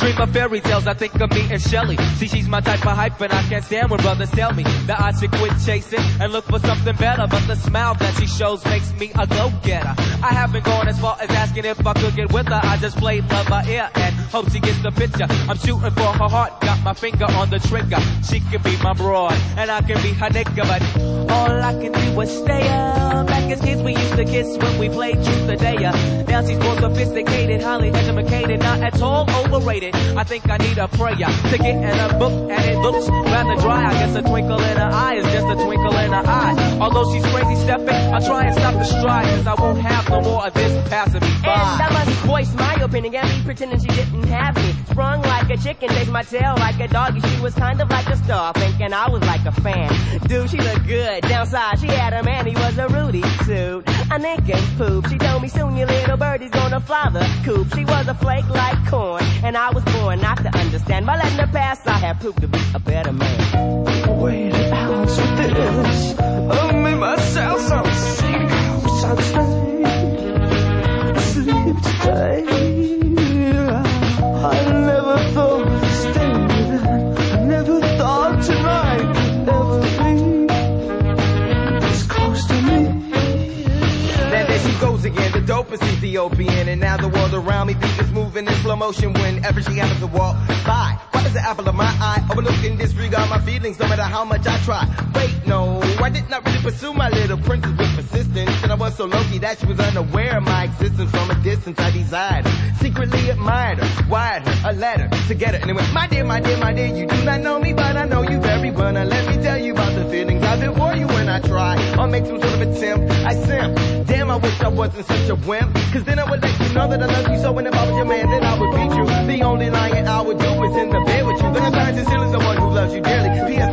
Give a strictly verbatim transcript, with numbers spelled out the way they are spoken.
dream of fairy tales, I think of me and Shelly. See, she's my type of hype, and I can't stand when brothers tell me that I should quit chasing and look for something better. But the smile that she shows makes me a go-getter. I haven't gone as far as asking if I could get with her. I just played love by ear and hope she gets the picture. I'm shooting for her heart, got my finger on the trigger. She can be my broad, and I can be her nigga, but all I can do was stay up. Back as kids, we used to kiss when we played truth or dare. Now she's more sophisticated, highly educated, not at all overrated. I think I need a prayer to get in a book, and it looks rather dry. I guess a twinkle in her eye is just a twinkle in her eye. Although she's crazy stepping, I'll try and stop the stride, cause I won't have no more of this passing me by. And I must voice my opinion, and me pretending she didn't have me. Sprung like a chicken, chased my tail like a doggy. She was kind of like a star, thinking I was like a fan. Dude, she looked good. Downside, she had a man, he was a Rudy suit. A Lincoln poop. She told me soon your little birdie's gonna fly the coop. She was a flake like corn, and I was born not to understand. By letting her pass, I have proved to be a better man. Wait a ounce with this. I made myself so sick. So sleep today. I never thought of staying with that. I never thought tonight could ever be this close to me. Now there she goes again, the dopest Ethiopian, and now the world around me beat is moving in slow motion whenever she happens to walk by. Why does the apple of my eye overlook and disregard my feelings no matter how much I try? Wait, no, I did not really pursue my little princess with persistence, and I was so low-key that she was unaware of my existence. From a distance I desired her, secretly admired her, wired her a letter to get her, and it went, my dear, my dear, my dear, you do not know me, but I know you very well. Now let me tell you about the feelings I've been for you when I try or make some sort of attempt. I simp. Damn, I wish I wasn't such a wimp, cause then I would let you know that I love you so. When if I was your man, then I would beat you. The only lying I would do is in the bed with you. Then I find sincerely someone who loves you dearly. P S